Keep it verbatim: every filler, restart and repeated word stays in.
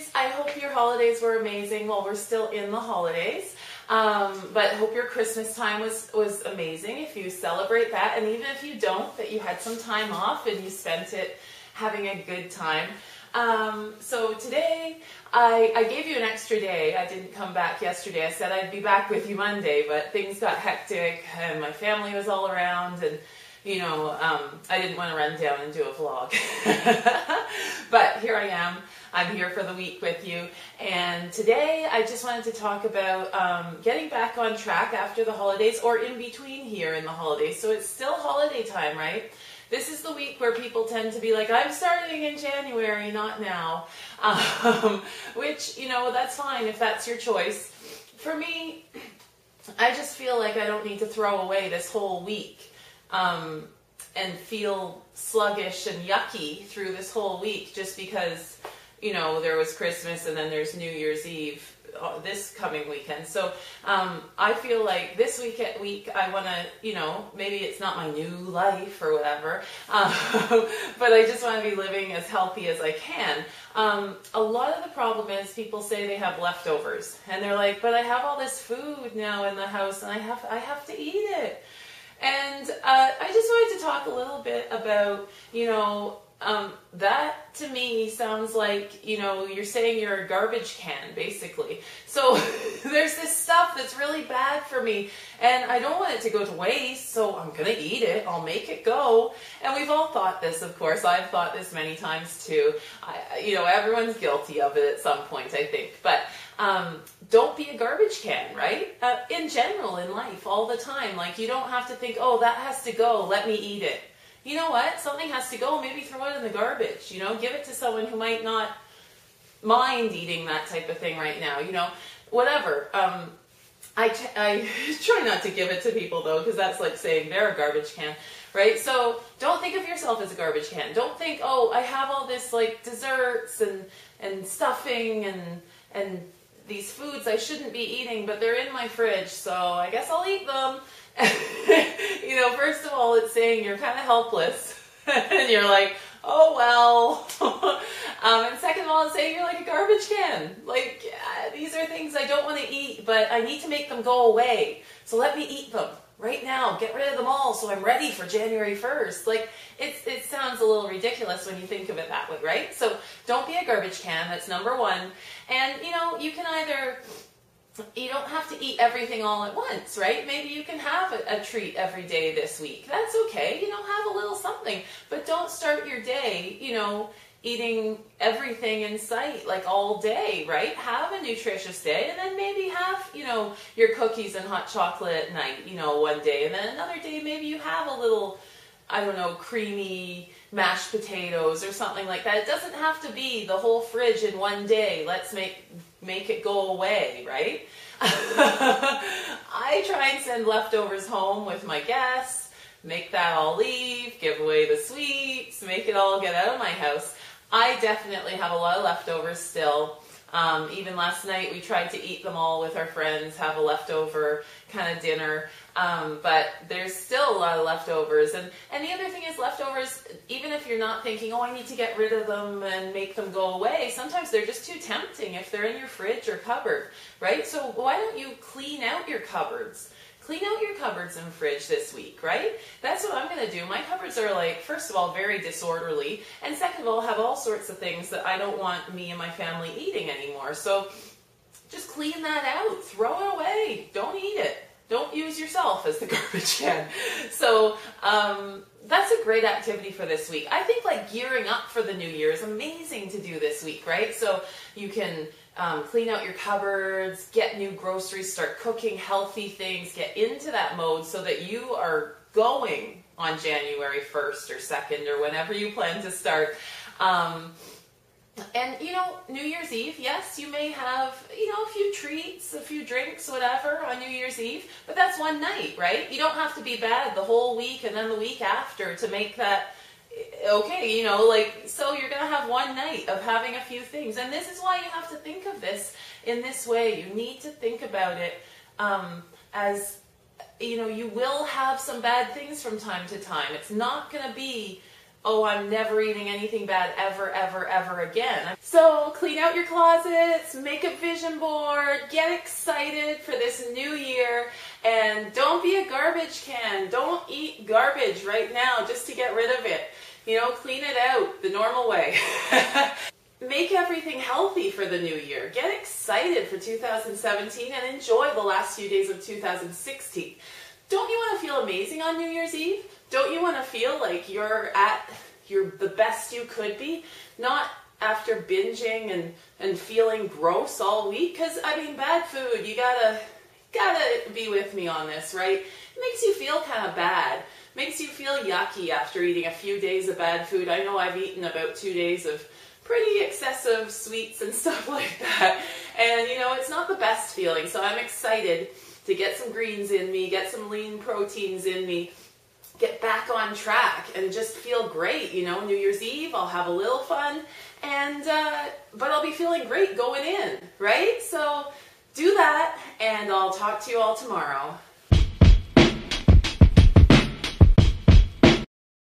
holidays. I hope your holidays were amazing. Well, we're still in the holidays. Um, but hope your Christmas time was, was amazing if you celebrate that. And even if you don't, that you had some time off and you spent it having a good time. Um, so today, I, I gave you an extra day. I didn't come back yesterday. I said I'd be back with you Monday, but things got hectic and my family was all around and, you know, um, I didn't want to run down and do a vlog. But here I am. I'm here for the week with you. And today I just wanted to talk about um, getting back on track after the holidays or in between here in the holidays. So it's still holiday time, right? This is the week where people tend to be like, I'm starting in January, not now. Um, which, you know, that's fine if that's your choice. For me, I just feel like I don't need to throw away this whole week um, and feel sluggish and yucky through this whole week just because, you know, there was Christmas and then there's New Year's Eve this coming weekend. So um, I feel like this week at week I want to, you know, maybe it's not my new life or whatever, um, but I just want to be living as healthy as I can. Um, a lot of the problem is people say they have leftovers and they're like, but I have all this food now in the house and I have, I have to eat it. And uh, I just wanted to talk a little bit about, you know, Um, that to me sounds like, you know, you're saying you're a garbage can, basically. So there's this stuff that's really bad for me and I don't want it to go to waste, so I'm going to eat it. I'll make it go. And we've all thought this, of course. I've thought this many times too. I, you know, everyone's guilty of it at some point, I think. But um, don't be a garbage can, right? Uh, in general, in life, all the time. Like, you don't have to think, oh, that has to go. Let me eat it. You know what? Something has to go. Maybe throw it in the garbage, you know, give it to someone who might not mind eating that type of thing right now, you know, whatever. Um, I, t I try not to give it to people though, because that's like saying they're a garbage can, right? So don't think of yourself as a garbage can. Don't think, oh, I have all this like desserts and, and stuffing and, and these foods I shouldn't be eating, but they're in my fridge, so I guess I'll eat them. You know, first of all, it's saying you're kind of helpless and you're like, oh, well. um, and second of all, it's saying you're like a garbage can. Like, yeah, these are things I don't want to eat, but I need to make them go away. So let me eat them right now. Get rid of them all so I'm ready for January first. Like, it's, it sounds a little ridiculous when you think of it that way, right? So don't be a garbage can. That's number one. And, you know, you can either... You don't have to eat everything all at once, right? Maybe you can have a, a treat every day this week. That's okay. You know, have a little something. But don't start your day, you know, eating everything in sight, like all day, right? Have a nutritious day and then maybe have, you know, your cookies and hot chocolate at night, you know, one day. And then another day, maybe you have a little, I don't know, creamy mashed potatoes or something like that. It doesn't have to be the whole fridge in one day. Let's make make it go away, right? I try and send leftovers home with my guests, make that all leave, give away the sweets, make it all get out of my house. I definitely have a lot of leftovers still. Um, even last night we tried to eat them all with our friends, have a leftover kind of dinner, um, but there's still a lot of leftovers. And, and the other thing is leftovers, even if you're not thinking, oh, I need to get rid of them and make them go away, sometimes they're just too tempting if they're in your fridge or cupboard, right? So why don't you clean out your cupboards? Clean out your cupboards and fridge this week, right? That's what I'm going to do. My cupboards are like, first of all, very disorderly, and second of all, have all sorts of things that I don't want me and my family eating anymore. So just clean that out. Throw it away. Don't eat it. Don't use yourself as the garbage can. So um, that's a great activity for this week. I think like gearing up for the new year is amazing to do this week, right? So you can um, clean out your cupboards, get new groceries, start cooking healthy things, get into that mode so that you are going on January first or second or whenever you plan to start. Um, And, you know, New Year's Eve, yes, you may have, you know, a few treats, a few drinks, whatever, on New Year's Eve, but that's one night, right? You don't have to be bad the whole week and then the week after to make that okay, you know, like, so you're going to have one night of having a few things. And this is why you have to think of this in this way. You need to think about it um, as, you know, you will have some bad things from time to time. It's not going to be oh, I'm never eating anything bad ever, ever, ever again. So clean out your closets, make a vision board, get excited for this new year, and don't be a garbage can. Don't eat garbage right now just to get rid of it. You know, clean it out the normal way. Make everything healthy for the new year. Get excited for two thousand seventeen and enjoy the last few days of two thousand sixteen. Don't you want to feel amazing on New Year's Eve? Don't you want to feel like you're at your the best you could be? Not after binging and, and feeling gross all week. Because, I mean, bad food, you gotta, gotta be with me on this, right? It makes you feel kind of bad. Makes you feel yucky after eating a few days of bad food. I know I've eaten about two days of pretty excessive sweets and stuff like that. And, you know, it's not the best feeling. So I'm excited to get some greens in me, get some lean proteins in me, get back on track and just feel great. You know, New Year's Eve, I'll have a little fun, and uh, but I'll be feeling great going in, right? So do that, and I'll talk to you all tomorrow.